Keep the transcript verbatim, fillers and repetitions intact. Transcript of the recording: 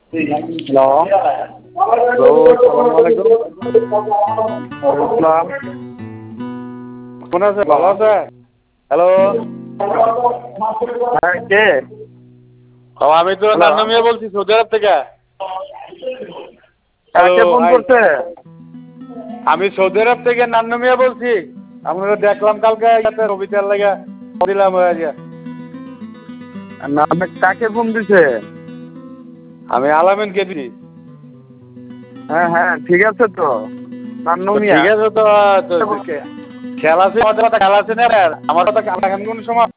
Hello hello, সালাম আলাইকুম। আসসালাম। কেমন আছে? ভালো আছে? হ্যালো। হ্যাঁ, কে? ও, আমি তো হ্যালো। নান্নু মিয়া বলছি সৌদি আরব থেকে। হ্যালো, কাকে ফোন হাই। করছে? আমি সৌদি আরব থেকে নান্নু মিয়া বলছি। আপনাকে দেখলাম কালকে ইয়াতে রবিটার লাগে দিলাম হয়ে যায়। না, আপনি কাকে ফোন দিছে? আমি আলামিন কেদি। হ্যাঁ হ্যাঁ, ঠিক আছে তো। নান্নু তো মিয়া। ঠিক আছে তো, তো- তো কে- খেলা আছে আমাদের কথা, খেলা আছে না আর? আমার কথা খেলা এখন কোন সময়